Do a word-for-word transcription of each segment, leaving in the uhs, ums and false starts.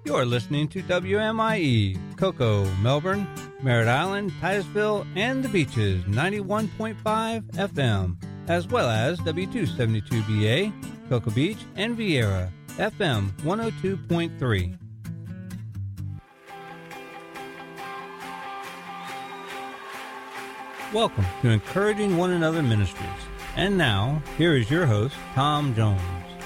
You're listening to W M I E, Cocoa, Melbourne, Merritt Island, Titusville, and the Beaches, ninety-one point five F M, as well as W two seventy-two B A, Cocoa Beach, and Vieira, F M one oh two point three. Welcome to Encouraging One Another Ministries. And now, here is your host, Tom Jones.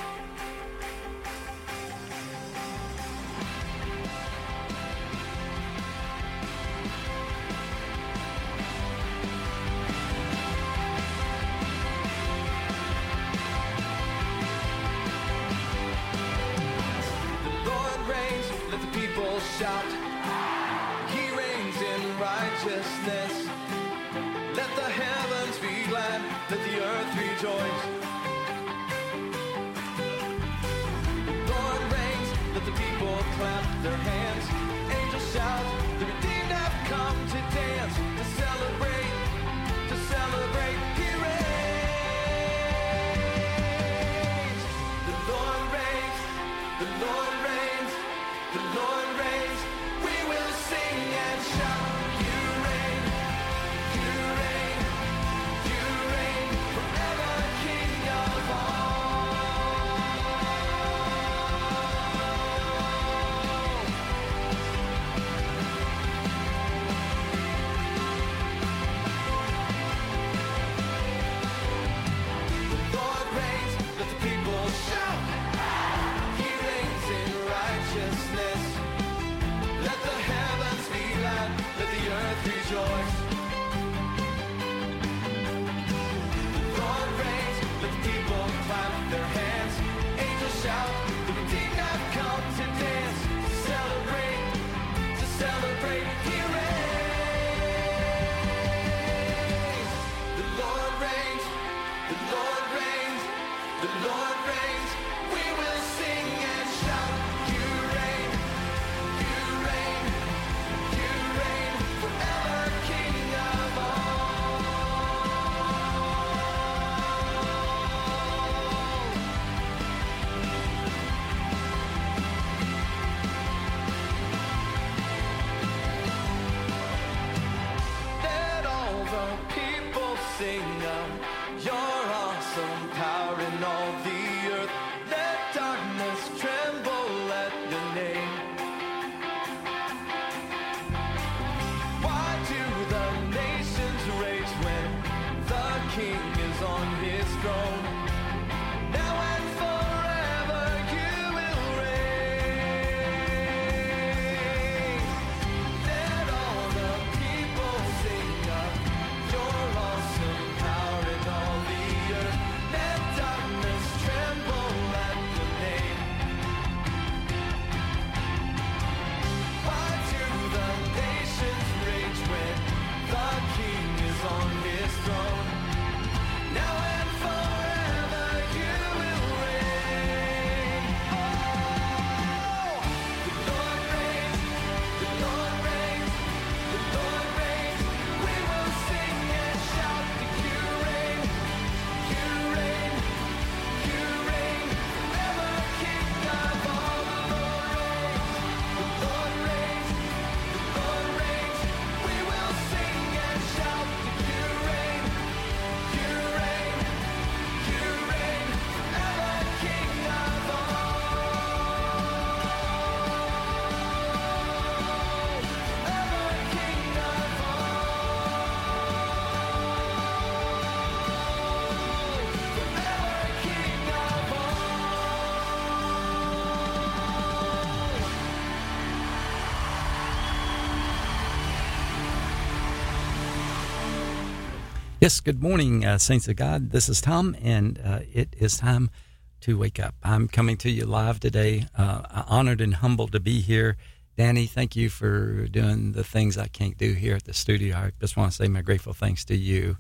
Yes, good morning, uh, Saints of God. This is Tom, and uh, it is time to wake up. I'm coming to you live today. Uh, honored and humbled to be here. Danny, thank you for doing the things I can't do here at the studio. I just want to say my grateful thanks to you.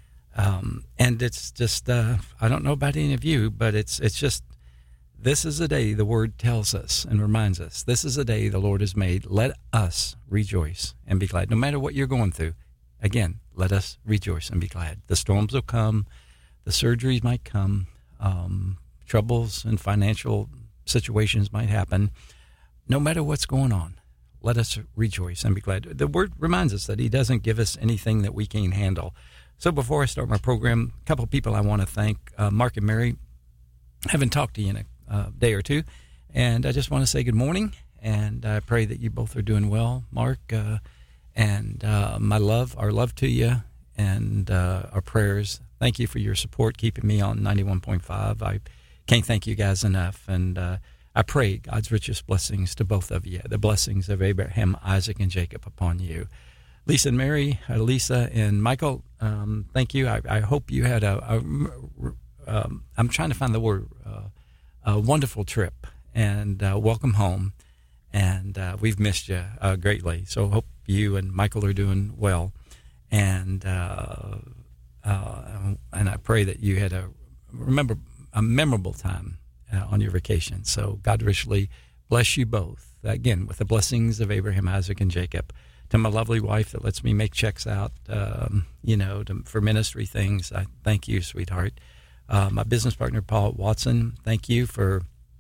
Um, and it's just, uh, I don't know about any of you, but it's it's just, this is a day the Word tells us and reminds us. This is a day the Lord has made. Let us rejoice and be glad. No matter what you're going through, again, let us rejoice and be glad. The storms will come. The surgeries might come. Um, troubles and financial situations might happen. no matter what's going on, let us rejoice and be glad. The word reminds us that he doesn't give us anything that we can't handle. So before I start my program, a couple of people I want to thank. Uh, Mark and Mary, I haven't talked to you in a uh, day or two, and I just want to say good morning, and I pray that you both are doing well. Mark, uh, and uh, my love, our love to you, and uh, our prayers. Thank you for your support, keeping me on ninety-one point five. I can't thank you guys enough, and uh, I pray God's richest blessings to both of you, the blessings of Abraham, Isaac, and Jacob upon you. Lisa and Mary, uh, Lisa and Michael, um, thank you. I, I hope you had a, a um, I'm trying to find the word, uh, a wonderful trip, and uh, welcome home. And uh, we've missed you uh, greatly. So hope you and Michael are doing well. And uh, uh, and I pray that you had a, remember, a memorable time uh, on your vacation. So God richly bless you both, again, with the blessings of Abraham, Isaac, and Jacob. To my lovely wife that lets me make checks out, um, you know, to, for ministry things, I thank you, sweetheart. Uh, my business partner, Paul Watson, thank you for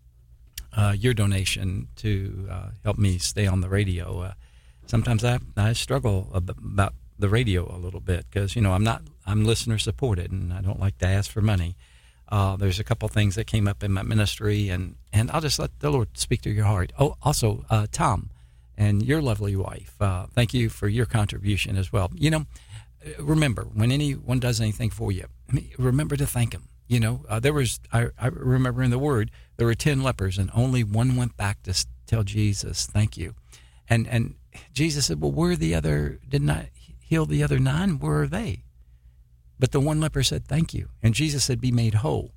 uh, your donation to uh, help me stay on the radio. Uh, sometimes I, I struggle ab- about the radio a little bit because, you know, I'm not, I'm listener supported and I don't like to ask for money. Uh, there's a couple things that came up in my ministry, and, and I'll just let the Lord speak to your heart. Oh, also, uh, Tom and your lovely wife, uh, thank you for your contribution as well. You know, remember, when anyone does anything for you, remember to thank them. You know, uh, there was, I, I remember in the Word, there were ten lepers, and only one went back to tell Jesus, thank you. And and Jesus said, well, where are the other, did not heal the other nine? Where are they? But the one leper said, thank you. And Jesus said, be made whole.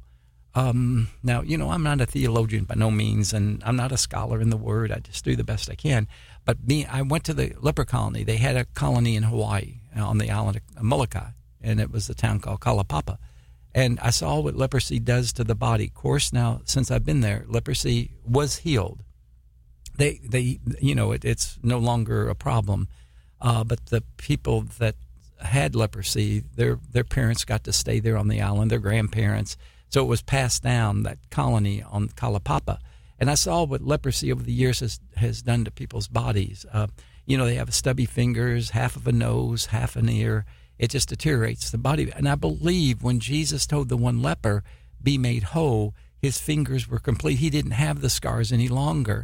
Um, now, you know, I'm not a theologian by no means, and I'm not a scholar in the Word. I just do the best I can. But me, I went to the leper colony. They had a colony in Hawaii on the island of Molokai, and it was a town called Kalapapa. And I saw what leprosy does to the body. Of course, now, since I've been there, leprosy was healed. They, they, you know, it, it's no longer a problem. Uh, but the people that had leprosy, their their parents got to stay there on the island, their grandparents. So it was passed down, that colony on Kalapapa. And I saw what leprosy over the years has, has done to people's bodies. Uh, you know, they have stubby fingers, half of a nose, half an ear. It just deteriorates the body. And I believe when Jesus told the one leper, be made whole, his fingers were complete. He didn't have the scars any longer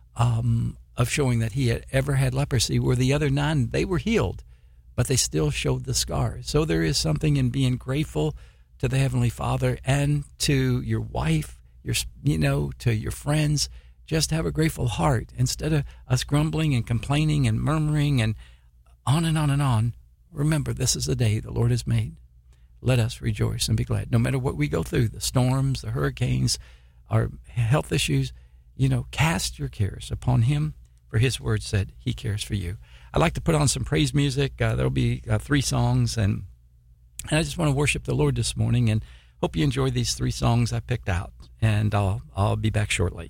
um, of showing that he had ever had leprosy, where the other nine, they were healed, but they still showed the scars. So there is something in being grateful to the Heavenly Father and to your wife, your, you know, to your friends. Just have a grateful heart instead of us grumbling and complaining and murmuring and on and on and on. Remember, this is the day the Lord has made. Let us rejoice and be glad. No matter what we go through, the storms, the hurricanes, our health issues, you know, cast your cares upon Him, for His word said He cares for you. I'd like to put on some praise music. Uh, there'll be uh, three songs, and and I just want to worship the Lord this morning, and hope you enjoy these three songs I picked out, and I'll I'll be back shortly.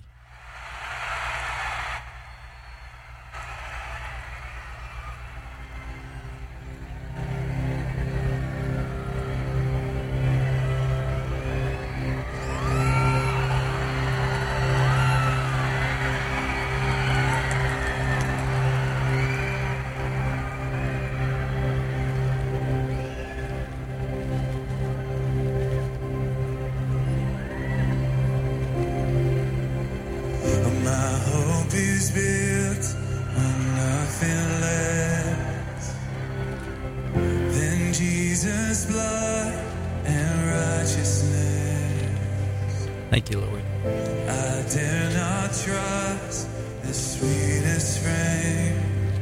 Thank you, Lord. I dare not trust the sweetest frame,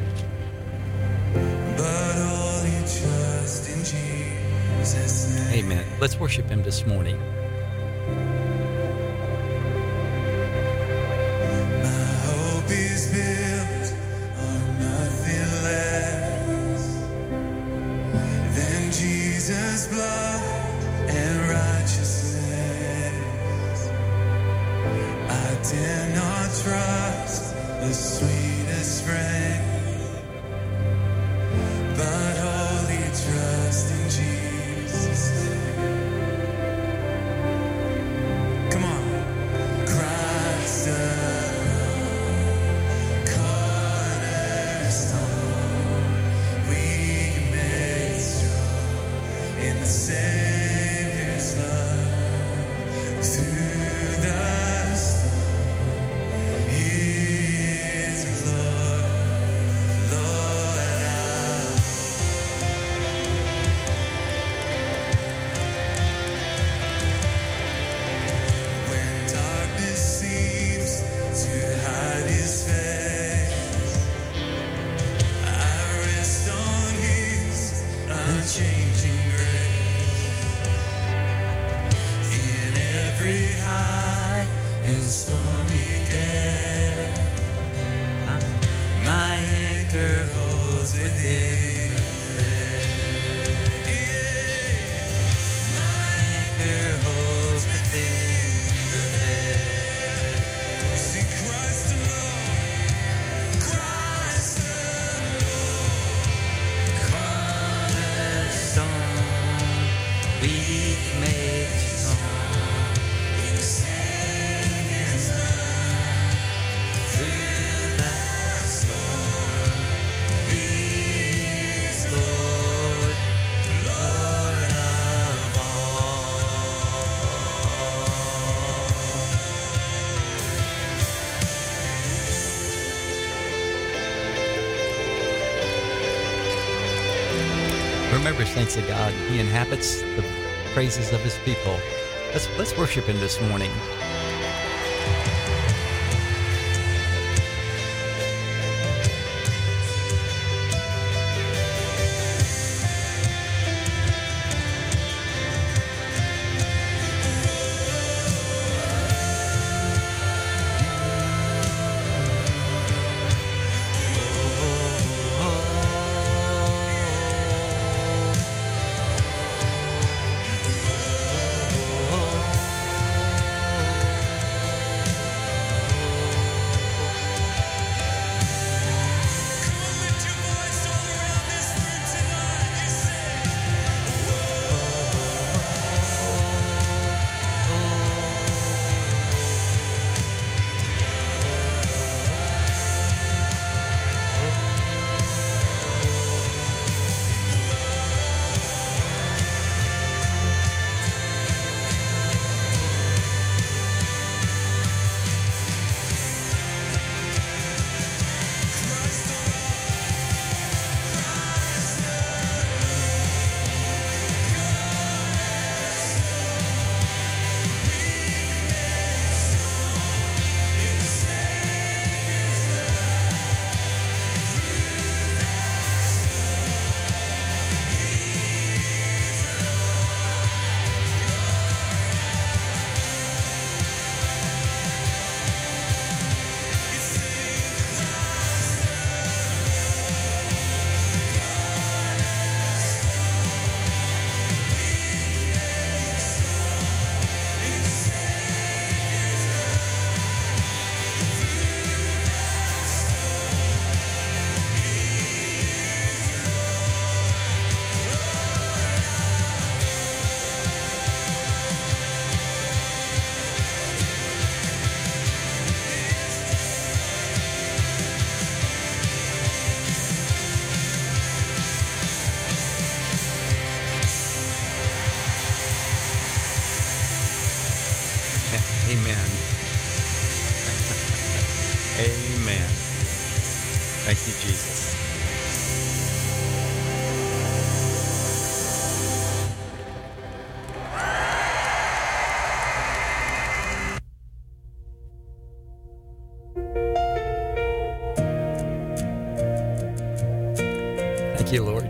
but only trust in Jesus' name. Amen. Let's worship Him this morning. My hope is built on nothing less than Jesus' blood and righteousness. I dare not trust the sweetest friend, but wholly trust in Jesus. Come on. Christ alone, remember, saints of God, He inhabits the praises of His people. Let's let's worship Him this morning. Amen. Amen. Thank you, Jesus. Thank you, Lord.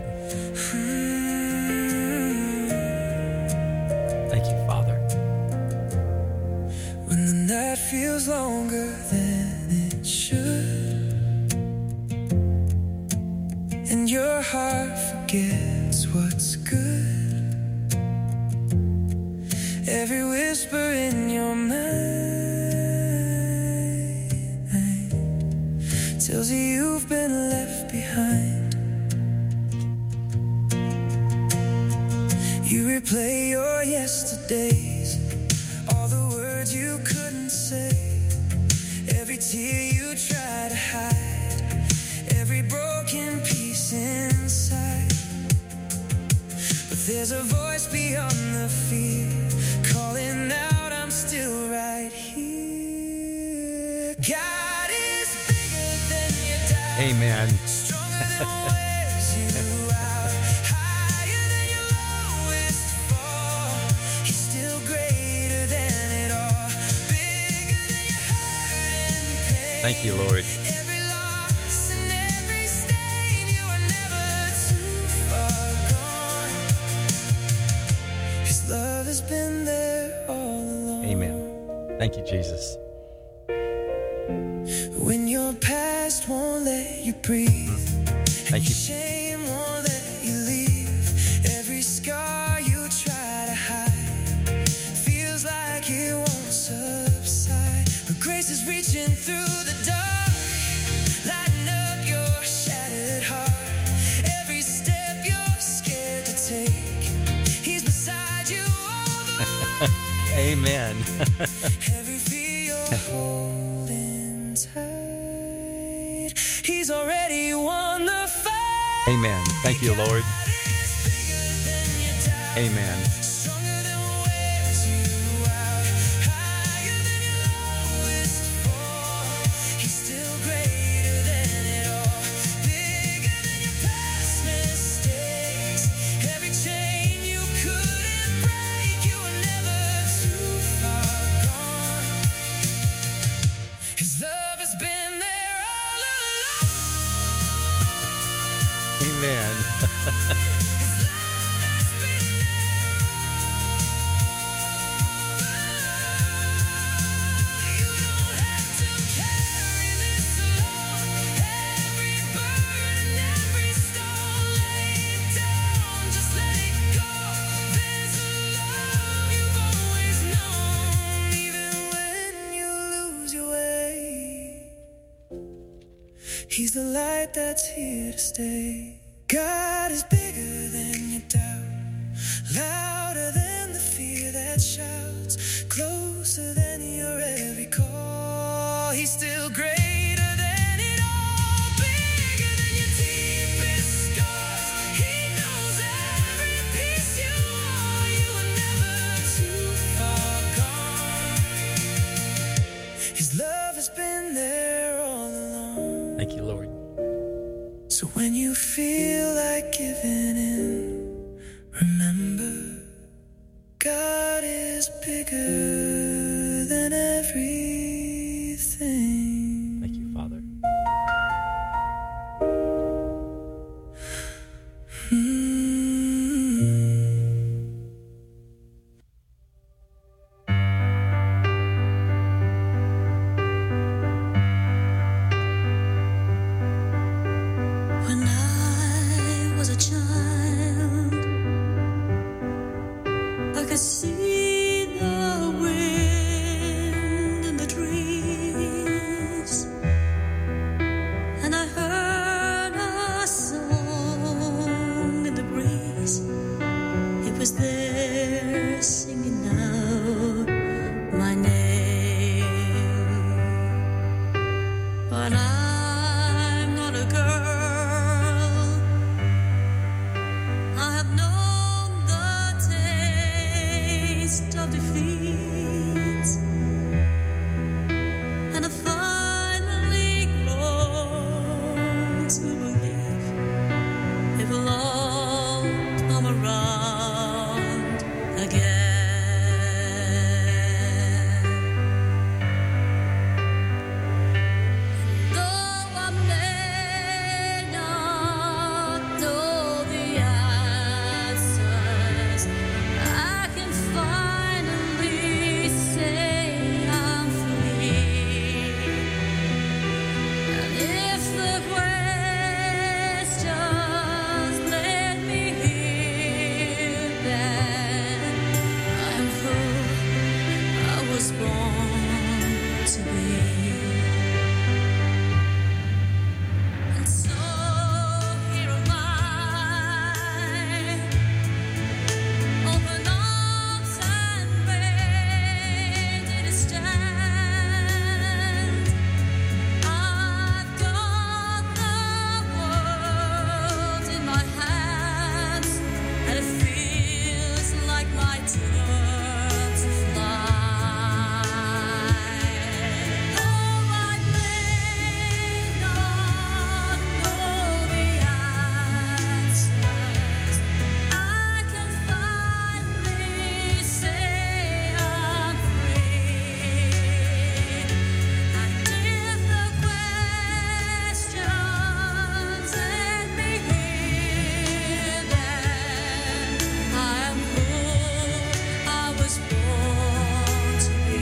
Thank you, Father. When the night feels longer than it should, and your heart forgets what's good, every whisper in your mind tells you you've been left behind. You replay your yesterdays, all the words you couldn't say, every tear you try to hide, every broken piece inside. But there's a voice beyond the fear, calling out, I'm still right here. God is bigger than your doubt. Amen. Stronger than what wears you out. Higher than your lowest fall. He's still greater than it all. Bigger than your hurt and pain. Thank you, Lord. Every loss and every stain, you are never too far gone. His love has been there all along. Amen. Thank you, Jesus. When your past won't let you breathe, Thank you. shame won't let you leave, every scar you try to hide feels like it won't subside. But grace is reaching through the dark, lighting up your shattered heart. Every step you're scared to take, He's beside you all the way. Amen. Every fear you're holding tight, He's already won the fight. Amen. Thank you, Lord. God is bigger than your doubt. Amen. Stronger than what wears you out. Higher than your lowest fall. He's still greater than it all. Bigger than your past mistakes. Amen. He's the light that's here to stay. God is bigger than your doubt, louder than the fear that shouts, closer than your every call. He's still greater than it all, bigger than your deepest scars. He knows every piece you are. You are never too far gone. His love has been there all along. Thank you, Lord. So when you feel like giving in, remember, God is bigger than everything. Thank you, Father. When I was a child, I could see the wind in the trees, and I heard a song in the breeze. It was there singing out my name, but I'm not a girl. I have known the taste of defeat, and I finally grown to believe it will all come around again. Though I may not know the answers, I can finally say I'm free. And if the questions let me hear them, I'm who I was born to be. And so here am I, open arms and ready to stand. I've got the world in my hands, and it feels like my turn to fly. Though I may not know the answers, I can finally say I'm free. And if the questions let me hear them, I am who I was born to be.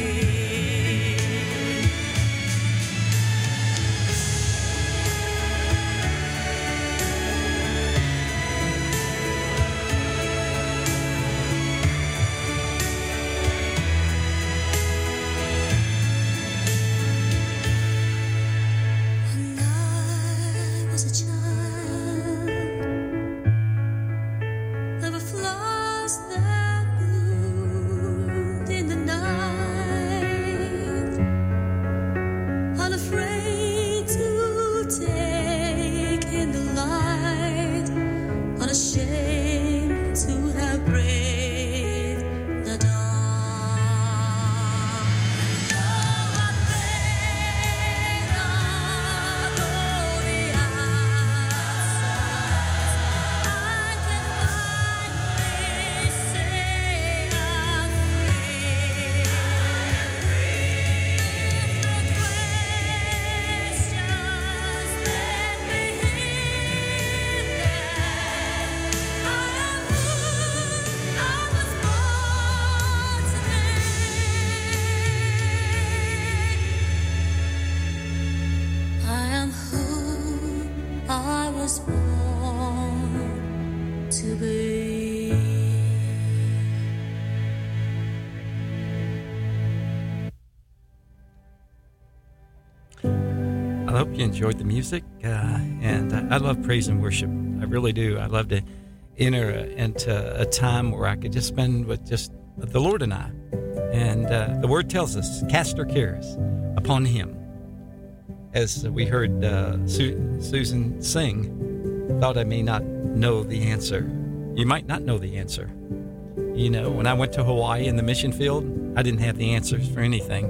When I was a child, there were flowers that bloomed in the night, unafraid to take in the light, unashamed to have braved the dawn. Though I may not know the was born to be. I hope you enjoyed the music, uh, and I, I love praise and worship. I really do. I love to enter a, into a time where I could just spend with just the Lord and I. And uh, the Word tells us, cast our cares upon Him. As we heard uh, Su- Susan sing, thought I may not know the answer. You might not know the answer. You know, when I went to Hawaii in the mission field, I didn't have the answers for anything.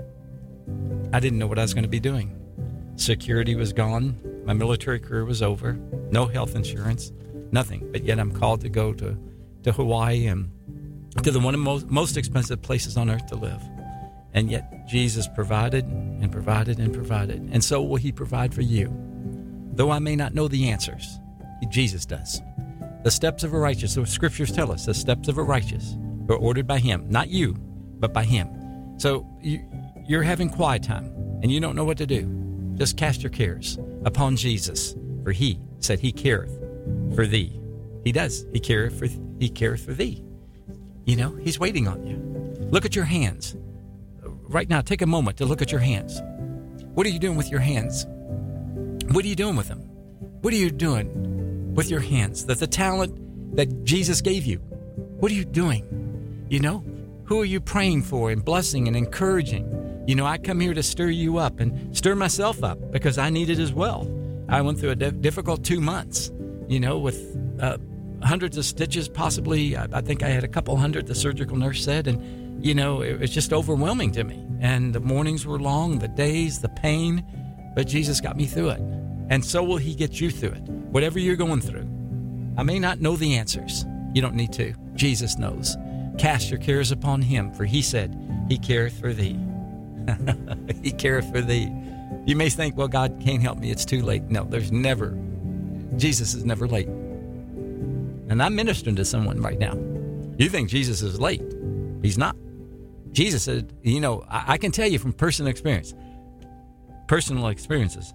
I didn't know what I was going to be doing. Security was gone. My military career was over. No health insurance, nothing. But yet I'm called to go to, to Hawaii and to the one of the most, most expensive places on earth to live. And yet Jesus provided and provided and provided. And so will He provide for you. Though I may not know the answers, Jesus does. The steps of a righteous, the scriptures tell us, the steps of a righteous are ordered by Him. Not you, but by Him. So you, you're having quiet time and you don't know what to do. Just cast your cares upon Jesus, for He said He careth for thee. He does. He careth for, he careth for thee. You know, He's waiting on you. Look at your hands. Right now, take a moment to look at your hands. What are you doing with your hands? What are you doing with them? What are you doing with your hands? That the talent that Jesus gave you, what are you doing? You know, who are you praying for and blessing and encouraging? You know, I come here to stir you up and stir myself up because I need it as well. I went through a di- difficult two months, you know, with uh, hundreds of stitches, possibly. I, I think I had a couple hundred, the surgical nurse said, and, you know, it was just overwhelming to me. And the mornings were long, the days, the pain, but Jesus got me through it. And so will He get you through it, whatever you're going through. I may not know the answers. You don't need to. Jesus knows. Cast your cares upon Him, for He said, He careth for thee. He careth for thee. You may think, well, God can't help me. It's too late. No, there's never. Jesus is never late. And I'm ministering to someone right now. You think Jesus is late. He's not. Jesus said, you know, I, I can tell you from personal experience, personal experiences,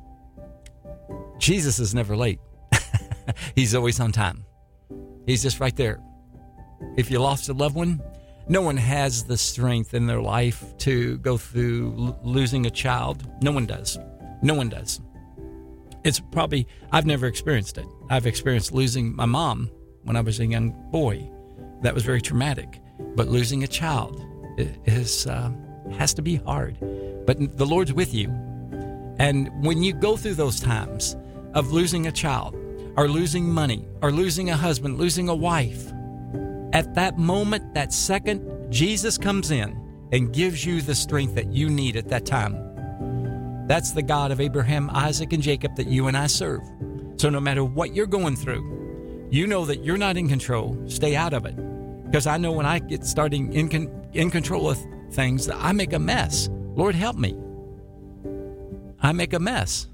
Jesus is never late. He's always on time. He's just right there. If you lost a loved one, no one has the strength in their life to go through l- losing a child. No one does. No one does. It's probably, I've never experienced it. I've experienced losing my mom when I was a young boy. That was very traumatic. But losing a child is uh, has to be hard. But the Lord's with you. And when you go through those times of losing a child or losing money or losing a husband, losing a wife, at that moment, that second, Jesus comes in and gives you the strength that you need at that time. That's the God of Abraham, Isaac, and Jacob that you and I serve. So no matter what you're going through, you know that you're not in control. Stay out of it. Because I know when I get starting in, con- in control of things, I make a mess. Lord, help me. I make a mess.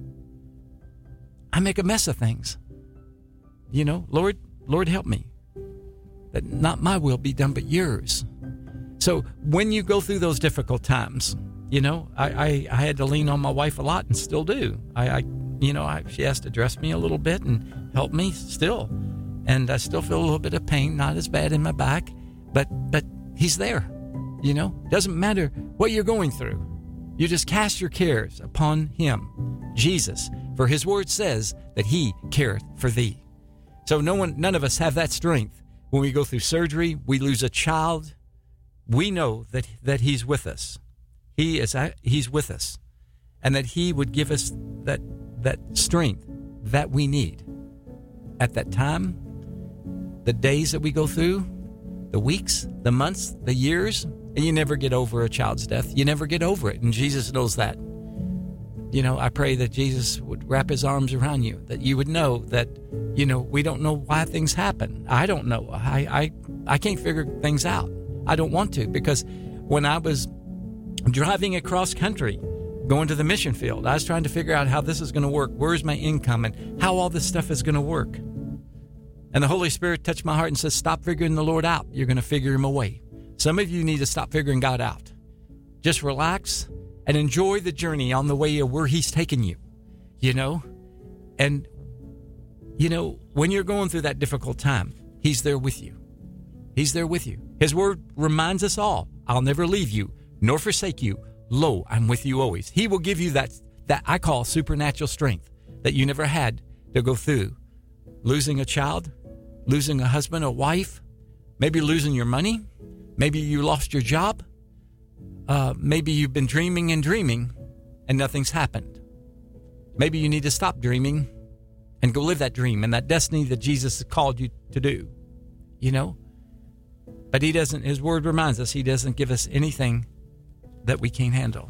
I make a mess of things. You know, Lord, Lord, help me. That not my will be done, but yours. So when you go through those difficult times, you know, I, I, I had to lean on my wife a lot and still do. I, I you know, I, she has to dress me a little bit and help me still. And I still feel a little bit of pain, not as bad in my back, but but He's there. You know, doesn't matter what you're going through. You just cast your cares upon Him, Jesus, for His word says that He careth for thee. So no one, none of us have that strength. When we go through surgery, we lose a child, we know that, that He's with us. He is He's with us. And that He would give us that that strength that we need. At that time, the days that we go through, the weeks, the months, the years, and you never get over a child's death. You never get over it, and Jesus knows that. You know, I pray that Jesus would wrap His arms around you, that you would know that, you know, we don't know why things happen. I don't know. I, I, I can't figure things out. I don't want to, because when I was driving across country, going to the mission field, I was trying to figure out how this is going to work. Where's my income and how all this stuff is going to work. And the Holy Spirit touched my heart and says, stop figuring the Lord out. You're going to figure Him away. Some of you need to stop figuring God out. Just relax and enjoy the journey on the way of where He's taking you, you know? And You know, when you're going through that difficult time, he's there with you. He's there with you. His word reminds us all, I'll never leave you nor forsake you. Lo, I'm with you always. He will give you that, that I call supernatural strength that you never had to go through. Losing a child, losing a husband, a wife, maybe losing your money, maybe you lost your job, uh, maybe you've been dreaming and dreaming and nothing's happened. Maybe you need to stop dreaming and go live that dream and that destiny that Jesus has called you to do, you know? But he doesn't, his word reminds us, he doesn't give us anything that we can't handle.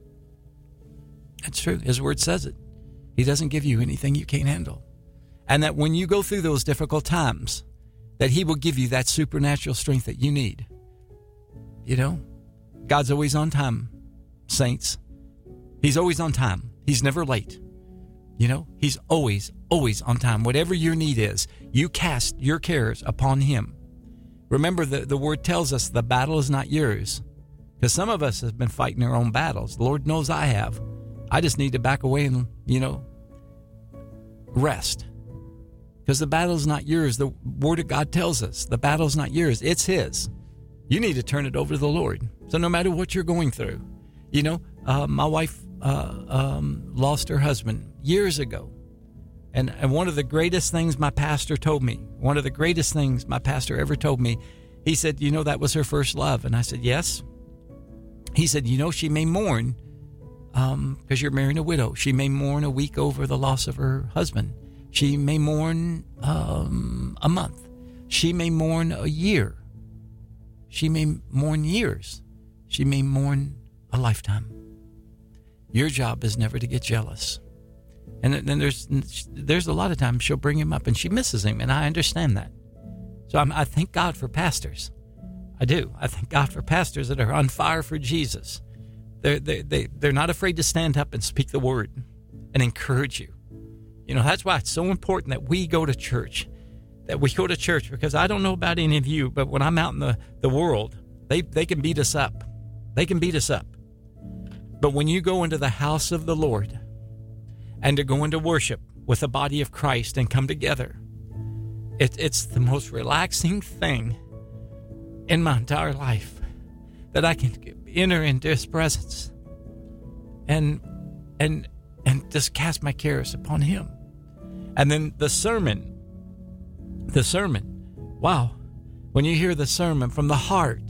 That's true. His word says it. He doesn't give you anything you can't handle. And that when you go through those difficult times, that he will give you that supernatural strength that you need. You know, God's always on time, saints. He's always on time. He's never late. You know, he's always, always on time. Whatever your need is, you cast your cares upon him. Remember, the, the word tells us the battle is not yours. Because some of us have been fighting our own battles. The Lord knows I have. I just need to back away and, you know, rest. Because the battle is not yours. The word of God tells us the battle is not yours. It's his. You need to turn it over to the Lord. So no matter what you're going through, you know, uh, my wife uh, um, lost her husband years ago. And, and one of the greatest things my pastor told me, one of the greatest things my pastor ever told me, he said, you know, that was her first love. And I said, yes. He said, you know, she may mourn um, because you're marrying a widow. She may mourn a week over the loss of her husband. She may mourn um, a month. She may mourn a year. She may mourn years. She may mourn a lifetime. Your job is never to get jealous. And then there's there's a lot of times she'll bring him up and she misses him, and I understand that. So I'm, I thank God for pastors. I do. I thank God for pastors that are on fire for Jesus. They're, they, they, they're not afraid to stand up and speak the word and encourage you. You know, that's why it's so important that we go to church, that we go to church, because I don't know about any of you, but when I'm out in the, the world, they, they can beat us up. They can beat us up. But when you go into the house of the Lord and to go into worship with the body of Christ and come together, it, it's the most relaxing thing in my entire life, that I can enter into his presence and and and just cast my cares upon him. And then the sermon, the sermon, wow, when you hear the sermon from the heart,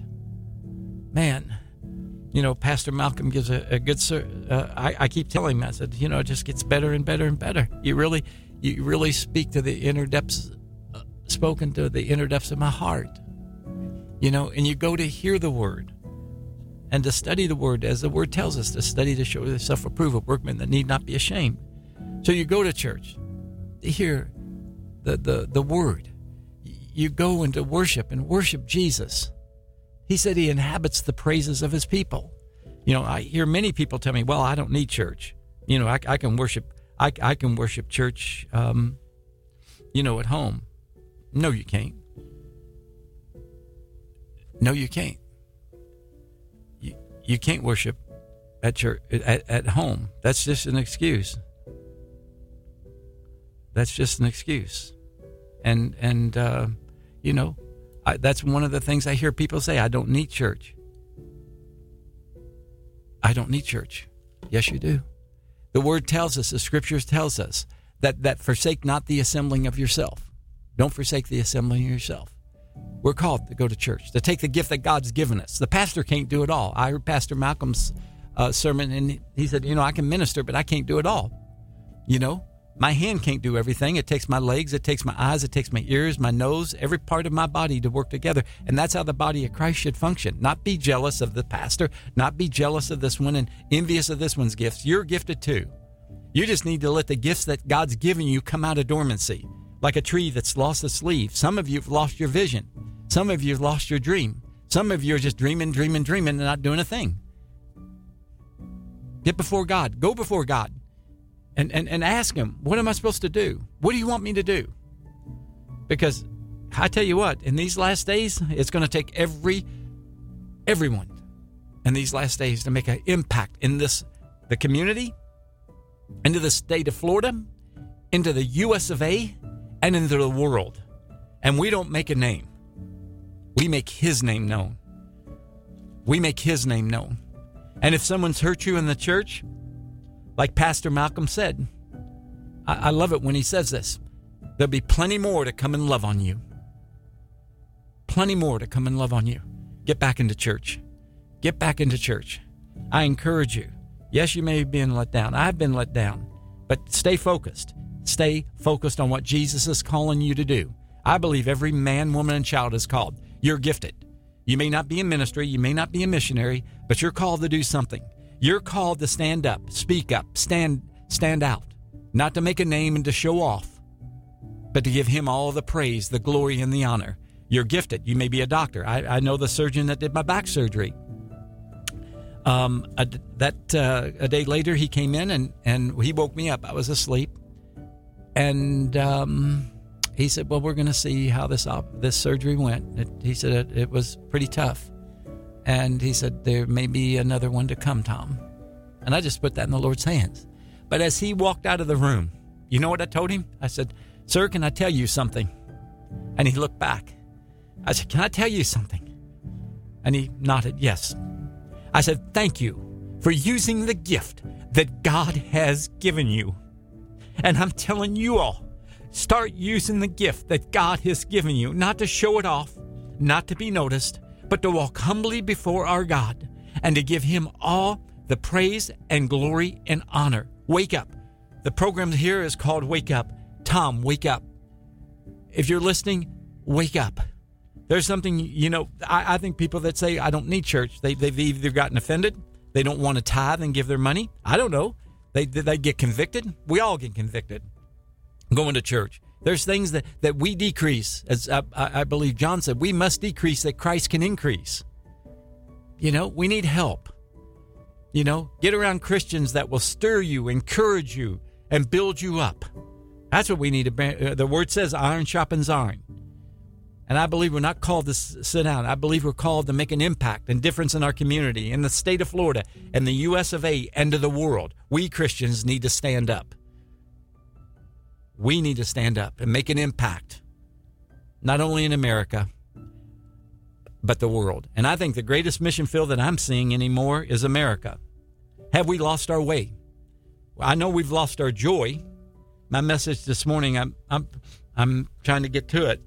man, you know, Pastor Malcolm gives a, a good, uh, I, I keep telling him, I said, you know, it just gets better and better and better. You really, you really speak to the inner depths, uh, spoken to the inner depths of my heart. You know, and you go to hear the word and to study the word, as the word tells us, to study to show yourself approved, a workman that need not be ashamed. So you go to church to hear the, the, the word. You go into worship and worship Jesus. He said he inhabits the praises of his people. You know, I hear many people tell me, well, I don't need church. You know, I, I can worship, I, I can worship church, um, you know, at home. No, you can't. No, you can't. You, you can't worship at church, at, at home. That's just an excuse. That's just an excuse. And, and uh, you know, I, that's one of the things I hear people say, I don't need church. I don't need church. Yes, you do. The word tells us, the scriptures tells us, that, that forsake not the assembling of yourself. Don't forsake the assembling of yourself. We're called to go to church, to take the gift that God's given us. The pastor can't do it all. I heard Pastor Malcolm's uh, sermon, and he said, you know, I can minister, but I can't do it all. You know, my hand can't do everything. It takes my legs, it takes my eyes, it takes my ears, my nose, every part of my body to work together. And that's how the body of Christ should function. Not be jealous of the pastor, not be jealous of this one and envious of this one's gifts. You're gifted too. You just need to let the gifts that God's given you come out of dormancy. Like a tree that's lost its leaves. Some of you have lost your vision. Some of you have lost your dream. Some of you are just dreaming, dreaming, dreaming and not doing a thing. Get before God. Go before God and, and, and ask him, what am I supposed to do? What do you want me to do? Because I tell you what, in these last days, it's going to take every, everyone in these last days to make an impact in this, the community, into the state of Florida, into the U S of A, and into the world. And we don't make a name. We make his name known. We make his name known. And if someone's hurt you in the church, like Pastor Malcolm said, I, I love it when he says this, there'll be plenty more to come and love on you. Plenty more to come and love on you. Get back into church. Get back into church. I encourage you. Yes, you may have been let down. I've been let down. But stay focused. Stay focused on what Jesus is calling you to do. I believe every man, woman, and child is called. You're gifted. You may not be in ministry. You may not be a missionary, but you're called to do something. You're called to stand up, speak up, stand, stand out. Not to make a name and to show off, but to give him all the praise, the glory, and the honor. You're gifted. You may be a doctor. I, I know the surgeon that did my back surgery. Um, a, that uh, a day later, he came in and, and he woke me up. I was asleep, and um, he said, "Well, we're going to see how this op- this surgery went." It, he said it, it was pretty tough, and he said there may be another one to come, Tom. And I just put that in the Lord's hands. But as he walked out of the room, you know what I told him? I said, "Sir, can I tell you something?" And he looked back. I said, "Can I tell you something?" And he nodded, yes. I said, "Thank you for using the gift that God has given you." And I'm telling you all, start using the gift that God has given you, not to show it off, not to be noticed, but to walk humbly before our God and to give him all the praise and glory and honor. Wake up. The program here is called Wake Up. Tom, wake up. If you're listening, wake up. There's something, you know, I, I think people that say, "I don't need church," they, they've either gotten offended, they don't want to tithe and give their money. I don't know. They they get convicted. We all get convicted going to church. There's things that, that we decrease. As I, I believe John said, we must decrease that Christ can increase. You know, we need help. You know, get around Christians that will stir you, encourage you, and build you up. That's what we need. To, the word says iron sharpens iron. And I believe we're not called to sit down. I believe we're called to make an impact and difference in our community, in the state of Florida, and the U S of A, and to the world. We Christians need to stand up. We need to stand up and make an impact, not only in America, but the world. And I think the greatest mission field that I'm seeing anymore is America. Have we lost our way? I know we've lost our joy. My message this morning, I'm I'm I'm trying to get to it.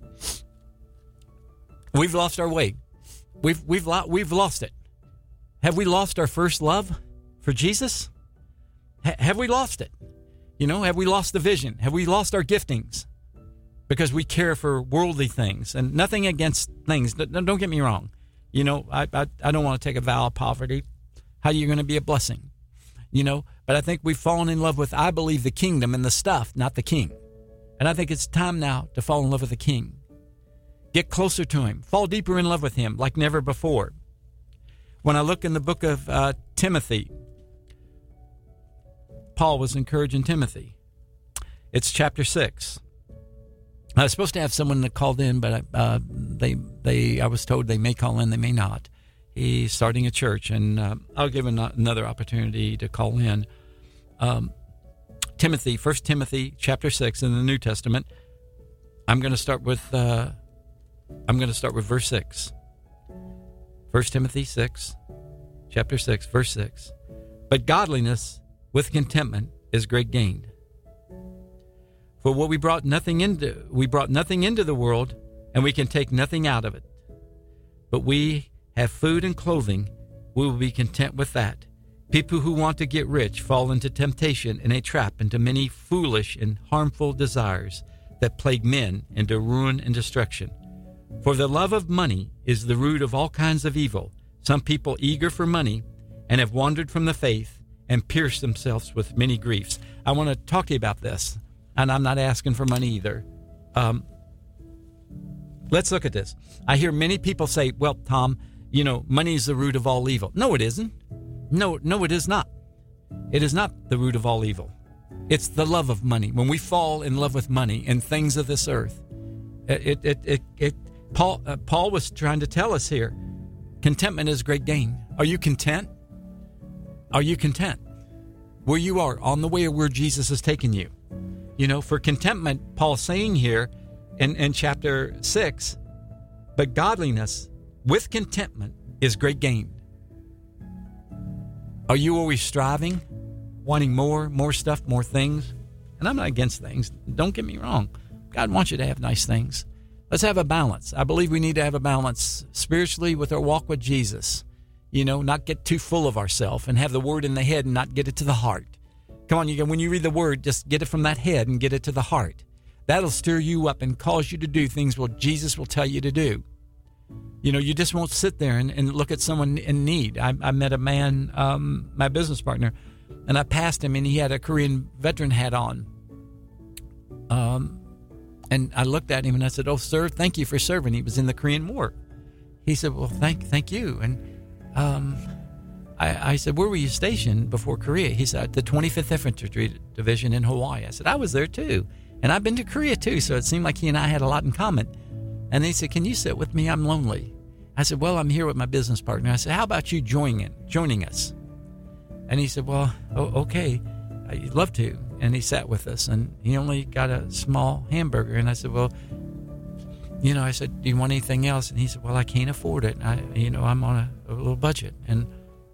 We've lost our way. We've we've lo- we've lost it. Have we lost our first love for Jesus? H- have we lost it? You know, have we lost the vision? Have we lost our giftings? Because we care for worldly things, and nothing against things. Don't get me wrong. You know, I I, I don't want to take a vow of poverty. How are you going to be a blessing? You know, but I think we've fallen in love with, I believe, the kingdom and the stuff, not the king. And I think it's time now to fall in love with the king. Get closer to him. Fall deeper in love with him like never before. When I look in the book of uh, Timothy, Paul was encouraging Timothy. It's chapter six. I was supposed to have someone that called in, but uh, they they I was told they may call in, they may not. He's starting a church, and uh, I'll give him another opportunity to call in. Um, Timothy, First Timothy chapter six in the New Testament. I'm going to start with uh, I'm going to start with verse six. First Timothy six, chapter six, verse six. But godliness with contentment is great gain. For what we brought nothing into, we brought nothing into the world, and we can take nothing out of it. But we have food and clothing, we will be content with that. People who want to get rich fall into temptation and a trap, into many foolish and harmful desires that plague men into ruin and destruction. For the love of money is the root of all kinds of evil. Some people eager for money and have wandered from the faith and pierced themselves with many griefs. I want to talk to you about this, and I'm not asking for money either. Um, let's look at this. I hear many people say, well, Tom, you know, money is the root of all evil. No, it isn't. No, no, it is not. It is not the root of all evil. It's the love of money. When we fall in love with money and things of this earth, it, it, it, it Paul, uh, Paul was trying to tell us here, contentment is great gain. Are you content? Are you content where you are on the way of where Jesus has taken you? You know, for contentment, Paul's saying here in, in chapter six, but godliness with contentment is great gain. Are you always striving, wanting more, more stuff, more things? And I'm not against things. Don't get me wrong. God wants you to have nice things. Let's have a balance. I believe we need to have a balance spiritually with our walk with Jesus. You know, not get too full of ourselves and have the word in the head and not get it to the heart. Come on, you when you read the word, just get it from that head and get it to the heart. That'll stir you up and cause you to do things what Jesus will tell you to do. You know, you just won't sit there and, and look at someone in need. I, I met a man, um, my business partner, and I passed him, and he had a Korean veteran hat on. Um, and I looked at him, and I said, "Oh, sir, thank you for serving." He was in the Korean War. He said, "Well, thank thank you." And um, I, I said, "Where were you stationed before Korea?" He said, "The twenty-fifth Infantry Division in Hawaii." I said, "I was there, too. And I've been to Korea, too." So it seemed like he and I had a lot in common. And he said, "Can you sit with me? I'm lonely." I said, "Well, I'm here with my business partner." I said, "How about you joining joining us?" And he said, "Well, oh, okay, I'd love to." And he sat with us, and he only got a small hamburger. And I said, "Well, you know," I said, "do you want anything else?" And he said, "Well, I can't afford it. I, you know, I'm on a, a little budget." And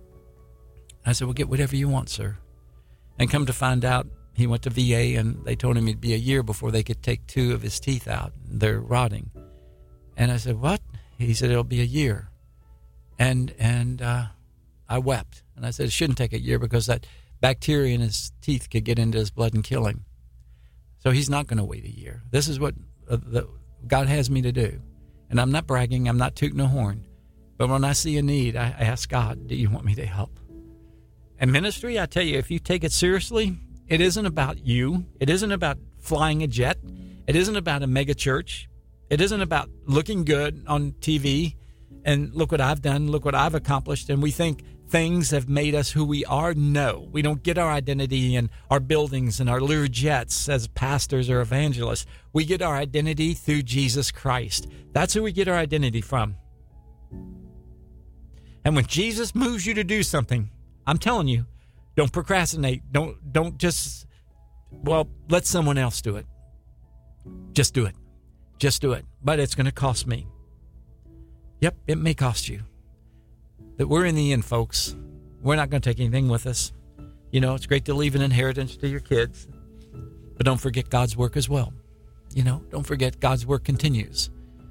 I said, "Well, get whatever you want, sir." And come to find out, he went to V A, and they told him it'd be a year before they could take two of his teeth out. They're rotting. And I said, "What?" He said, "It'll be a year." And and uh, I wept. And I said, "It shouldn't take a year because that bacteria in his teeth could get into his blood and kill him. So he's not going to wait a year. This is what uh, the, God has me to do." And I'm not bragging. I'm not tooting a horn. But when I see a need, I ask God, "Do you want me to help?" And ministry, I tell you, if you take it seriously, it isn't about you. It isn't about flying a jet. It isn't about a mega church. It isn't about looking good on T V and look what I've done, look what I've accomplished, and we think things have made us who we are. No, we don't get our identity in our buildings and our Lear jets as pastors or evangelists. We get our identity through Jesus Christ. That's who we get our identity from. And when Jesus moves you to do something, I'm telling you, don't procrastinate. Don't don't just, well, let someone else do it. Just do it. Just do it. But it's going to cost me. Yep, it may cost you. That we're in the end, folks. We're not going to take anything with us. You know, it's great to leave an inheritance to your kids. But don't forget God's work as well. You know, don't forget God's work continues.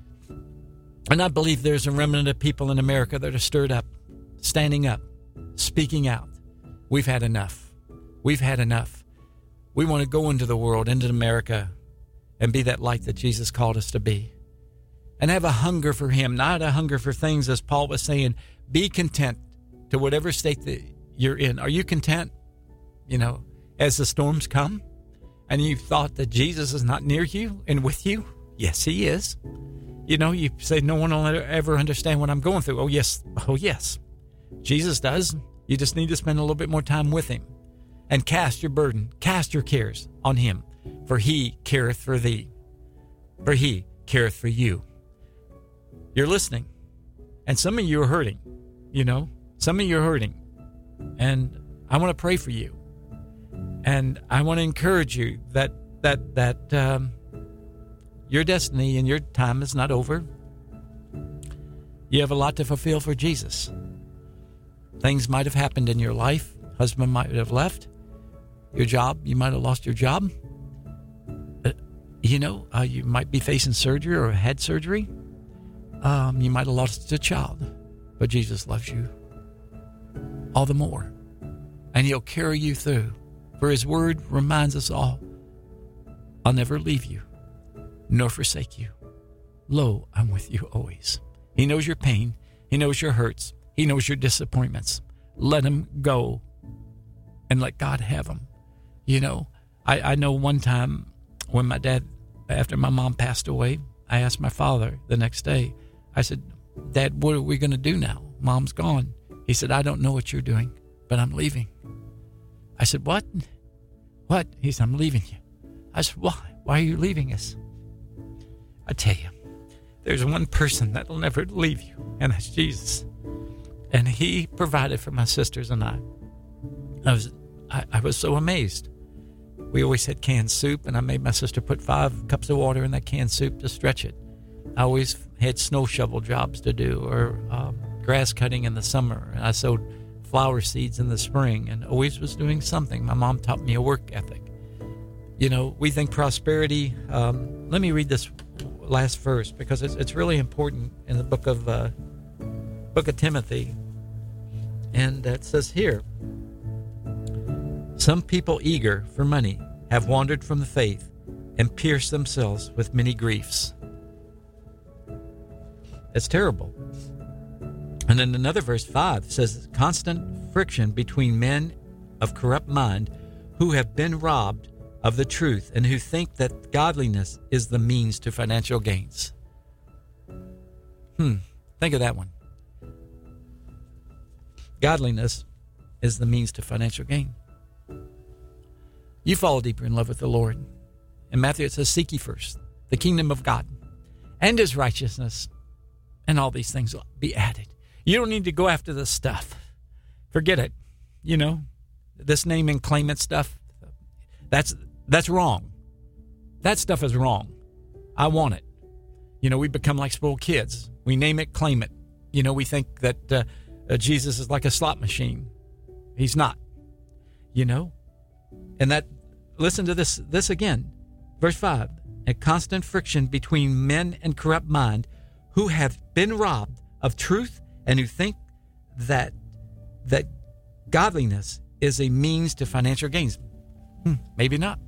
And I believe there's a remnant of people in America that are stirred up, standing up, speaking out. We've had enough. We've had enough. We want to go into the world, into America, and be that light that Jesus called us to be. And have a hunger for Him, not a hunger for things, as Paul was saying. Be content to whatever state that you're in. Are you content, you know, as the storms come, and you thought that Jesus is not near you and with you? Yes, He is. You know, you say, no one will ever understand what I'm going through. Oh, yes. Oh, yes. Jesus does. You just need to spend a little bit more time with Him. And cast your burden, cast your cares on Him. For He careth for thee. For He careth for you. You're listening. And some of you are hurting. You know, some of you are hurting. And I want to pray for you. And I want to encourage you that that that um, your destiny and your time is not over. You have a lot to fulfill for Jesus. Things might have happened in your life. Husband might have left. Your job, you might have lost your job. But, you know, uh, you might be facing surgery or had surgery. Um, you might have lost a child. But Jesus loves you all the more. And He'll carry you through. For His word reminds us all, I'll never leave you, nor forsake you. Lo, I'm with you always. He knows your pain. He knows your hurts. He knows your disappointments. Let Him go and let God have them. You know, I, I know one time when my dad, after my mom passed away, I asked my father the next day, I said, Dad, what are we going to do now? Mom's gone. He said, I don't know what you're doing, but I'm leaving. I said, what? What? He said, I'm leaving you. I said, why? Why are you leaving us? I tell you, there's one person that will never leave you, and that's Jesus. And He provided for my sisters and I. I was I, I was so amazed. we always had canned soup, and I made my sister put five cups of water in that canned soup to stretch it. I always had snow shovel jobs to do, or um, grass cutting in the summer. And I sowed flower seeds in the spring, and always was doing something. My mom taught me a work ethic. You know, we think prosperity. Um, let me read this last verse because it's it's really important in the book of uh, book of Timothy, and it says here, some people eager for money have wandered from the faith and pierced themselves with many griefs. It's terrible. And then another verse five says, constant friction between men of corrupt mind who have been robbed of the truth and who think that godliness is the means to financial gains. Hmm. Think of that one. Godliness is the means to financial gain. You fall deeper in love with the Lord. In Matthew it says, seek ye first the kingdom of God and his righteousness, and all these things will be added. You don't need to go after this stuff. Forget it. You know, this name and claim it stuff, that's that's wrong. That stuff is wrong. I want it. You know, we become like spoiled kids. We name it, claim it. You know, we think that uh, uh, Jesus is like a slot machine. He's not. You know? And that, listen to this, this again. Verse five, a constant friction between men and corrupt mind who have been robbed of truth and who think that that godliness is a means to financial gains. Hmm, maybe not.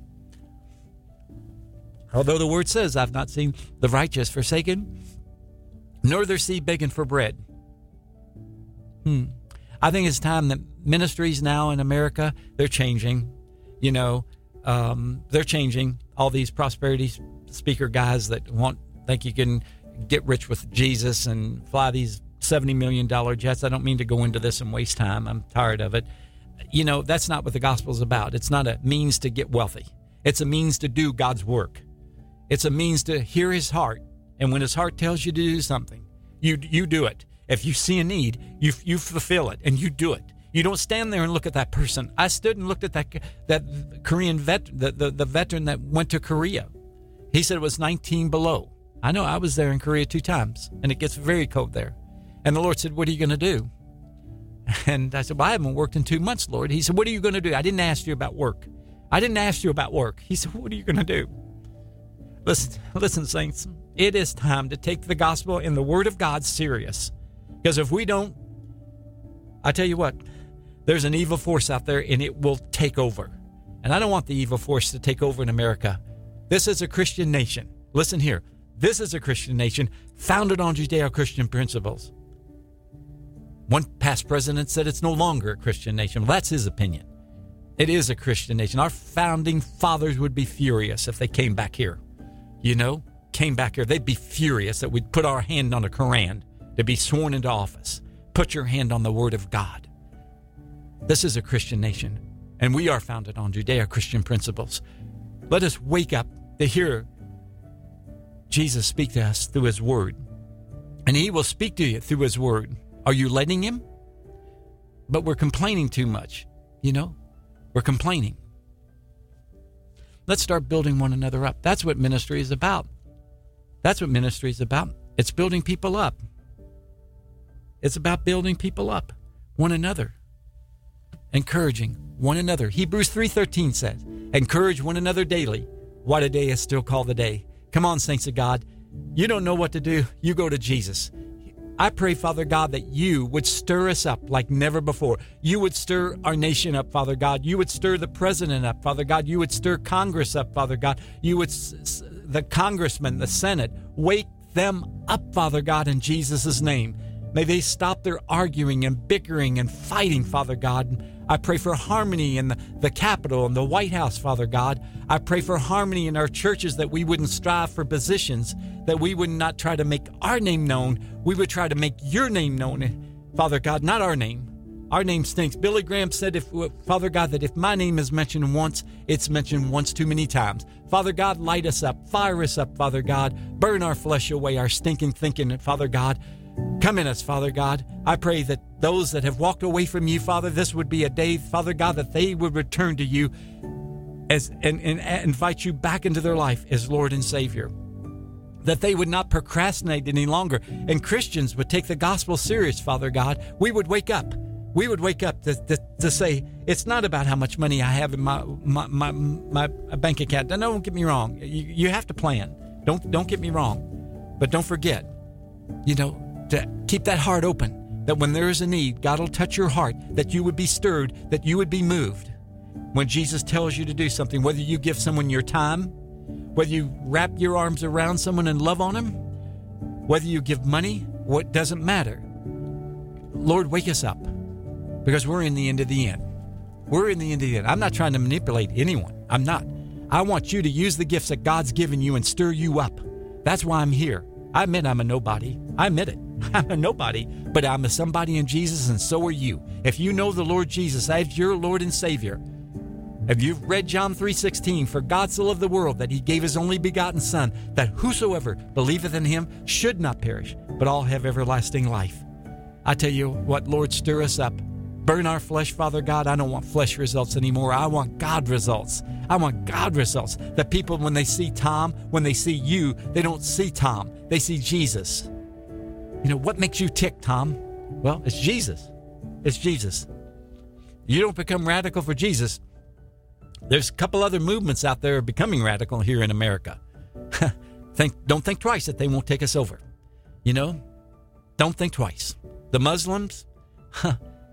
Although the word says, I've not seen the righteous forsaken, nor their seed begging for bread. Hmm. I think it's time that ministries now in America, they're changing. You know, um, they're changing. All these prosperity speaker guys that want, think you can get rich with Jesus and fly these seventy million dollars jets. I don't mean to go into this and waste time. I'm tired of it. You know, that's not what the gospel is about. It's not a means to get wealthy. It's a means to do God's work. It's a means to hear his heart. And when his heart tells you to do something, you you do it. If you see a need, you you fulfill it and you do it. You don't stand there and look at that person. I stood and looked at that that Korean vet, the, the, the veteran that went to Korea. He said it was nineteen below. I know, I was there in Korea two times, and it gets very cold there. And the Lord said, what are you going to do? And I said, well, I haven't worked in two months, Lord. He said, what are you going to do? I didn't ask you about work. I didn't ask you about work. He said, what are you going to do? Listen, listen, saints, it is time to take the gospel and the word of God serious. Because if we don't, I tell you what, there's an evil force out there and it will take over. And I don't want the evil force to take over in America. This is a Christian nation. Listen here. This is a Christian nation founded on Judeo-Christian principles. One past president said it's no longer a Christian nation. Well, that's his opinion. It is a Christian nation. Our founding fathers would be furious if they came back here. You know, came back here. They'd be furious that we'd put our hand on the Quran to be sworn into office. Put your hand on the word of God. This is a Christian nation, and we are founded on Judeo-Christian principles. Let us wake up to hear Jesus speak to us through his word, and he will speak to you through his word. Are you letting him? But we're complaining too much, you know? We're complaining. Let's start building one another up. That's what ministry is about. That's what ministry is about. It's building people up. It's about building people up, one another, encouraging one another. Hebrews three thirteen says, encourage one another daily. What a day is still called the day. Come on, saints of God. You don't know what to do. You go to Jesus. I pray, Father God, that you would stir us up like never before. You would stir our nation up, Father God. You would stir the president up, Father God. You would stir Congress up, Father God. You would, the congressmen, the Senate, wake them up, Father God, in Jesus' name. May they stop their arguing and bickering and fighting, Father God. I pray for harmony in the, the Capitol and the White House, Father God. I pray for harmony in our churches, that we wouldn't strive for positions, that we would not try to make our name known. We would try to make your name known, Father God, not our name. Our name stinks. Billy Graham said, "If Father God, that if my name is mentioned once, it's mentioned once too many times." Father God, light us up, fire us up, Father God. Burn our flesh away, our stinking thinking, Father God. Come in us, Father God. I pray that those that have walked away from you, Father, this would be a day, Father God, that they would return to you as and, and invite you back into their life as Lord and Savior. That they would not procrastinate any longer, and Christians would take the gospel serious, Father God. We would wake up. We would wake up to, to, to say, it's not about how much money I have in my my, my, my bank account. Now, don't get me wrong. You, you have to plan. Don't don't get me wrong. But don't forget, you know, to keep that heart open, that when there is a need, God will touch your heart, that you would be stirred, that you would be moved. When Jesus tells you to do something, whether you give someone your time, whether you wrap your arms around someone and love on them, whether you give money, what doesn't matter. Lord, wake us up, because we're in the end of the end. We're in the end of the end. I'm not trying to manipulate anyone. I'm not. I want you to use the gifts that God's given you and stir you up. That's why I'm here. I admit I'm a nobody. I admit it. I'm a nobody, but I'm a somebody in Jesus, and so are you. If you know the Lord Jesus as your Lord and Savior, if you've read John three sixteen, for God so loved the world that he gave his only begotten Son, that whosoever believeth in him should not perish, but all have everlasting life. I tell you what, Lord, stir us up. Burn our flesh, Father God. I don't want flesh results anymore. I want God results. I want God results. That people, when they see Tom, when they see you, they don't see Tom. They see Jesus. You know, what makes you tick, Tom? Well, it's Jesus. It's Jesus. You don't become radical for Jesus. There's a couple other movements out there becoming radical here in America. think, don't think twice that they won't take us over. You know, don't think twice. The Muslims, huh,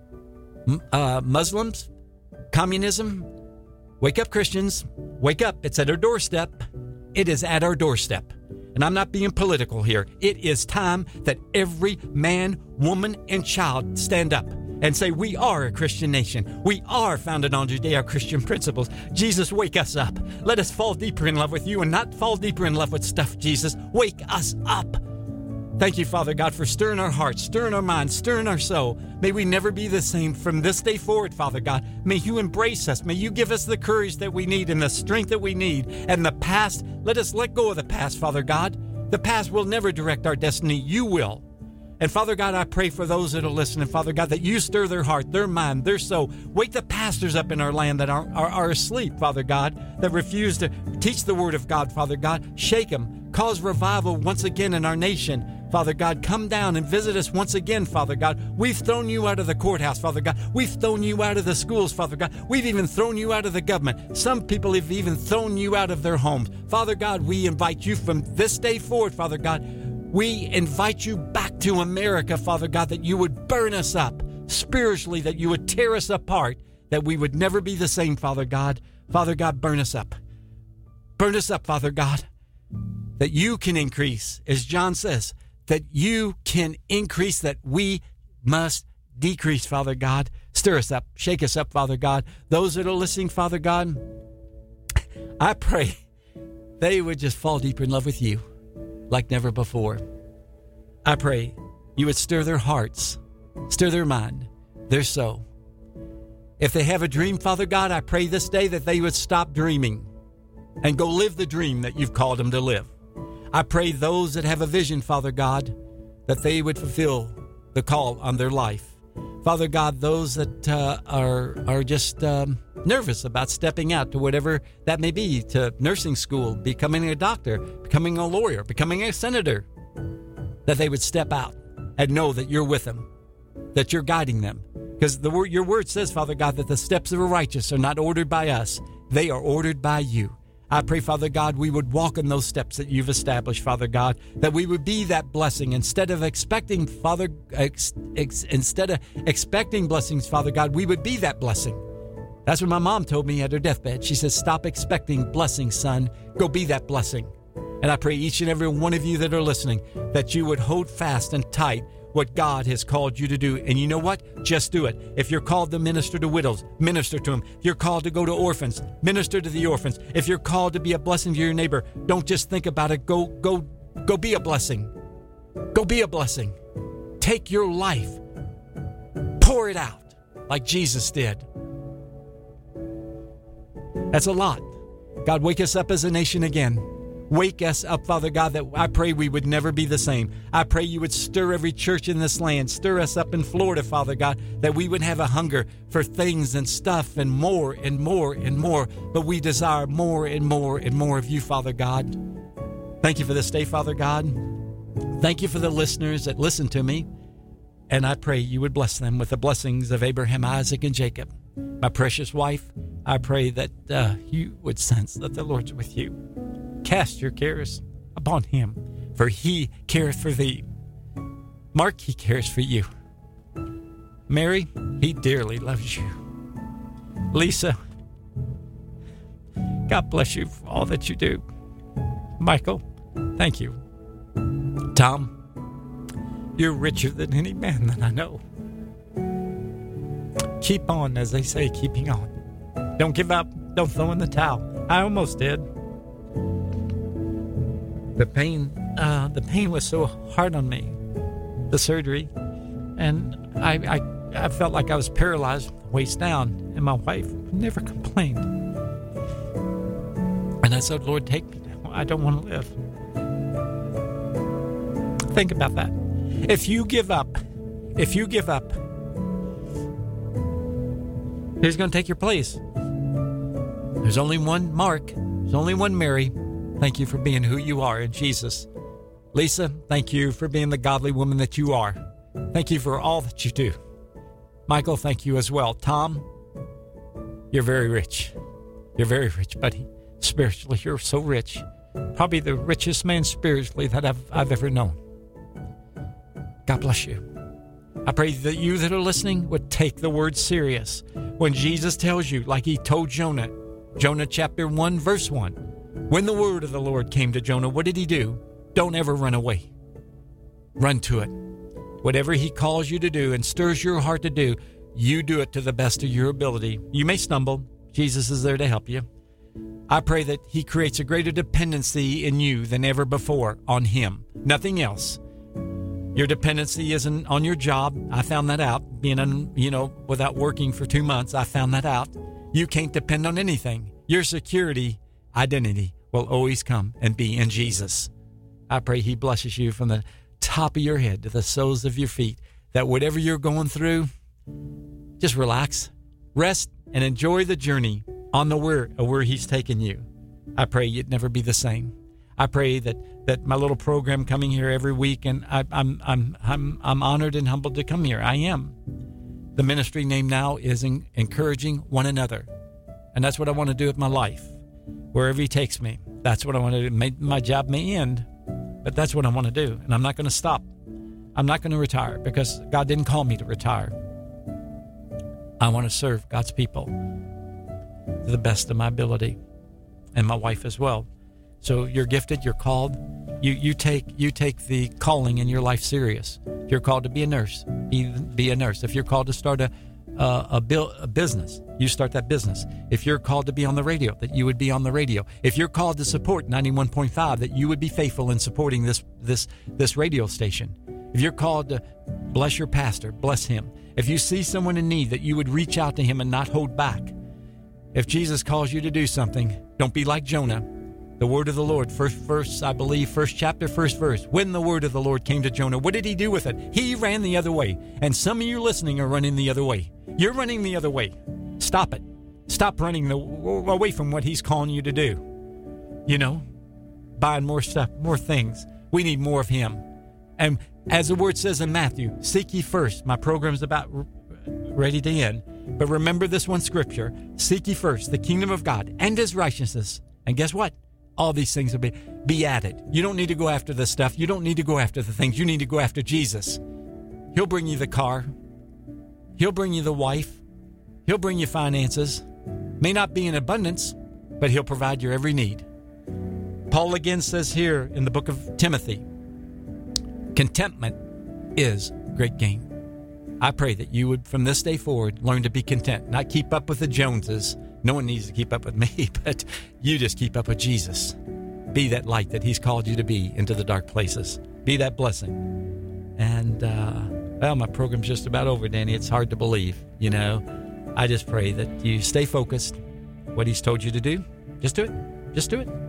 uh, Muslims, communism. Wake up, Christians. Wake up. It's at our doorstep. It is at our doorstep. And I'm not being political here. It is time that every man, woman, and child stand up and say, we are a Christian nation. We are founded on Judeo-Christian principles. Jesus, wake us up. Let us fall deeper in love with you and not fall deeper in love with stuff, Jesus. Wake us up. Thank you, Father God, for stirring our hearts, stirring our minds, stirring our soul. May we never be the same from this day forward, Father God. May you embrace us. May you give us the courage that we need and the strength that we need. And the past, let us let go of the past, Father God. The past will never direct our destiny. You will. And Father God, I pray for those that are listening, Father God, that you stir their heart, their mind, their soul. Wake the pastors up in our land that are, are, are asleep, Father God, that refuse to teach the word of God, Father God. Shake them. Cause revival once again in our nation. Father God, come down and visit us once again, Father God. We've thrown you out of the courthouse, Father God. We've thrown you out of the schools, Father God. We've even thrown you out of the government. Some people have even thrown you out of their homes. Father God, we invite you from this day forward, Father God. We invite you back to America, Father God, that you would burn us up spiritually, that you would tear us apart, that we would never be the same, Father God. Father God, burn us up. Burn us up, Father God, that you can increase, as John says, that you can increase, that we must decrease, Father God. Stir us up, shake us up, Father God. Those that are listening, Father God, I pray they would just fall deeper in love with you like never before. I pray you would stir their hearts, stir their mind, their soul. If they have a dream, Father God, I pray this day that they would stop dreaming and go live the dream that you've called them to live. I pray those that have a vision, Father God, that they would fulfill the call on their life. Father God, those that uh, are are just um, nervous about stepping out to whatever that may be, to nursing school, becoming a doctor, becoming a lawyer, becoming a senator, that they would step out and know that you're with them, that you're guiding them. Because the word, your word says, Father God, that the steps of the righteous are not ordered by us. They are ordered by you. I pray, Father God, we would walk in those steps that you've established, Father God, that we would be that blessing instead of expecting, Father, ex, ex, instead of expecting blessings, Father God, we would be that blessing. That's what my mom told me at her deathbed. She says, stop expecting blessings, son. Go be that blessing. And I pray each and every one of you that are listening, that you would hold fast and tight what God has called you to do. And you know what? Just do it. If you're called to minister to widows, minister to them. If you're called to go to orphans, minister to the orphans. If you're called to be a blessing to your neighbor, don't just think about it. Go, go, go be a blessing. Go be a blessing. Take your life. Pour it out like Jesus did. That's a lot. God, wake us up as a nation again. Wake us up, Father God, that I pray we would never be the same. I pray you would stir every church in this land. Stir us up in Florida, Father God, that we would have a hunger for things and stuff and more and more and more. But we desire more and more and more of you, Father God. Thank you for this day, Father God. Thank you for the listeners that listen to me. And I pray you would bless them with the blessings of Abraham, Isaac, and Jacob. My precious wife, I pray that uh, you would sense that the Lord's with you. Cast your cares upon him, for he careth for thee. Mark, he cares for you. Mary, he dearly loves you. Lisa, God bless you for all that you do. Michael, thank you. Tom, you're richer than any man that I know. Keep on, as they say, keeping on. Don't give up. Don't throw in the towel. I almost did. The pain, uh, the pain was so hard on me, the surgery, and I, I, I felt like I was paralyzed from the waist down, and my wife never complained. And I said, Lord, take me now. I don't want to live. Think about that. If you give up, if you give up, who's going to take your place? There's only one Mark. There's only one Mary. Thank you for being who you are in Jesus. Lisa, thank you for being the godly woman that you are. Thank you for all that you do. Michael, thank you as well. Tom, you're very rich. You're very rich, buddy. Spiritually, you're so rich. Probably the richest man spiritually that I've, I've ever known. God bless you. I pray that you that are listening would take the word serious. When Jesus tells you, like he told Jonah, Jonah chapter one, verse one, when the word of the Lord came to Jonah, what did he do? Don't ever run away. Run to it. Whatever he calls you to do and stirs your heart to do, you do it to the best of your ability. You may stumble. Jesus is there to help you. I pray that he creates a greater dependency in you than ever before on him. Nothing else. Your dependency isn't on your job. I found that out. Being, un, you know, without working for two months, I found that out. You can't depend on anything. Your security, identity will always come and be in Jesus. I pray he blesses you from the top of your head to the soles of your feet, that whatever you're going through, just relax, rest, and enjoy the journey on the where, where he's taken you. I pray you'd never be the same. I pray that, that my little program coming here every week, and I, I'm I'm I'm I'm honored and humbled to come here. I am. The ministry name now is in, encouraging one another, and that's what I want to do with my life. Wherever he takes me, that's what I want to do. My, my job may end, but that's what I want to do, and I'm not going to stop. I'm not going to retire because God didn't call me to retire. I want to serve God's people to the best of my ability, and my wife as well. So you're gifted, you're called. You you take you take the calling in your life serious. If you're called to be a nurse, be, be a nurse. If you're called to start a uh, a, bil- a business, you start that business. If you're called to be on the radio, that you would be on the radio. If you're called to support ninety-one point five, that you would be faithful in supporting this this this radio station. If you're called to bless your pastor, bless him. If you see someone in need, that you would reach out to him and not hold back. If Jesus calls you to do something, don't be like Jonah. The word of the Lord, first verse, I believe, first chapter, first verse. When the word of the Lord came to Jonah, what did he do with it? He ran the other way. And some of you listening are running the other way. You're running the other way. Stop it. Stop running the, away from what he's calling you to do. You know, buying more stuff, more things. We need more of him. And as the word says in Matthew, seek ye first. My program's about ready to end. But remember this one scripture. Seek ye first the kingdom of God and his righteousness. And guess what? All these things will be, be added. You don't need to go after the stuff. You don't need to go after the things. You need to go after Jesus. He'll bring you the car. He'll bring you the wife. He'll bring you finances. May not be in abundance, but he'll provide your every need. Paul again says here in the book of Timothy, contentment is great gain. I pray that you would, from this day forward, learn to be content, not keep up with the Joneses. No one needs to keep up with me, but you just keep up with Jesus. Be that light that he's called you to be into the dark places. Be that blessing. And, uh, well, my program's just about over, Danny. It's hard to believe, you know. I just pray that you stay focused. What he's told you to do, just do it. Just do it.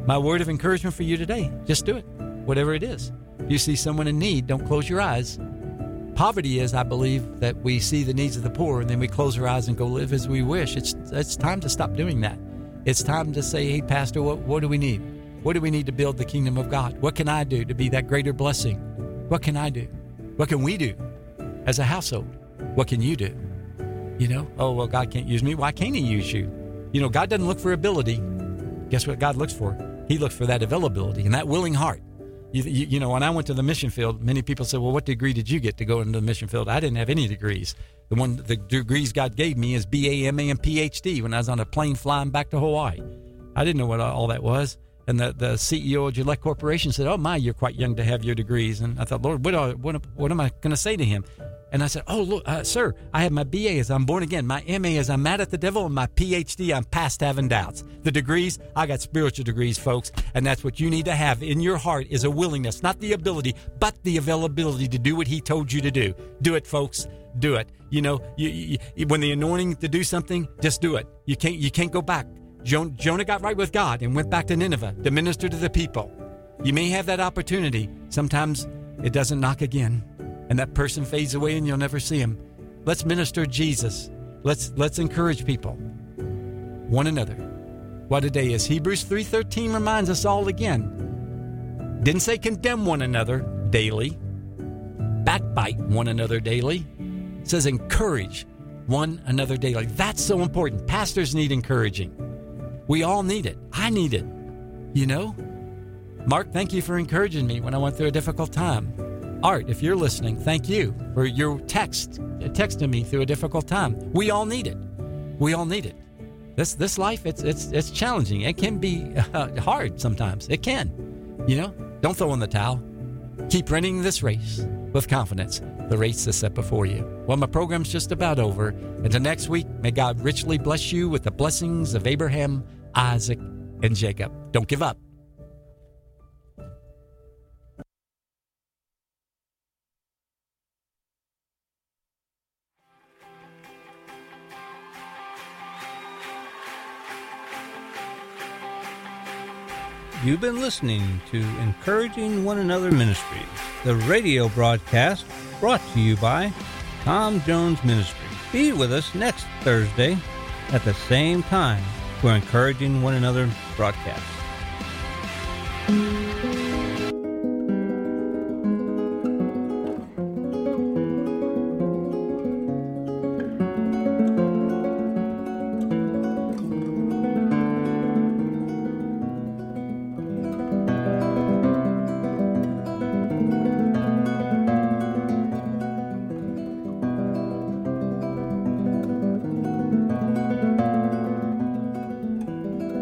My word of encouragement for you today, just do it, whatever it is. If you see someone in need, don't close your eyes. Poverty is, I believe, that we see the needs of the poor and then we close our eyes and go live as we wish. It's it's time to stop doing that. It's time to say, hey, Pastor, what, what do we need? What do we need to build the kingdom of God? What can I do to be that greater blessing? What can I do? What can we do as a household? What can you do? You know, oh, well, God can't use me. Why can't he use you? You know, God doesn't look for ability. Guess what God looks for? He looks for that availability and that willing heart. You, you, you know, when I went to the mission field, many people said, well, what degree did you get to go into the mission field? I didn't have any degrees. The one, the degrees God gave me is B A, M A, and P H D when I was on a plane flying back to Hawaii. I didn't know what all that was. And the, the C E O of Gillette Corporation said, oh, my, you're quite young to have your degrees. And I thought, Lord, what, are, what, what am I going to say to him? And I said, oh, look, uh, sir, I have my B A as I'm born again. My M A is I'm mad at the devil. And my P H D, I'm past having doubts. The degrees, I got spiritual degrees, folks. And that's what you need to have in your heart is a willingness, not the ability, but the availability to do what he told you to do. Do it, folks. Do it. You know, you, you, when the anointing to do something, just do it. You can't, you can't go back. Jonah, Jonah got right with God and went back to Nineveh to minister to the people. You may have that opportunity. Sometimes it doesn't knock again. And that person fades away and you'll never see him. Let's minister Jesus. Let's let's encourage people, one another. What a day is. Hebrews three thirteen reminds us all again. Didn't say condemn one another daily, backbite one another daily. It says encourage one another daily. That's so important. Pastors need encouraging. We all need it. I need it. You know? Mark, thank you for encouraging me when I went through a difficult time. Art, if you're listening, thank you for your text, texting me through a difficult time. We all need it. We all need it. This this life, it's it's it's challenging. It can be uh, hard sometimes. It can. You know, don't throw in the towel. Keep running this race with confidence. The race is set before you. Well, my program's just about over. Until next week, may God richly bless you with the blessings of Abraham, Isaac, and Jacob. Don't give up. You've been listening to Encouraging One Another Ministries, the radio broadcast brought to you by Tom Jones Ministry. Be with us next Thursday at the same time for Encouraging One Another broadcast.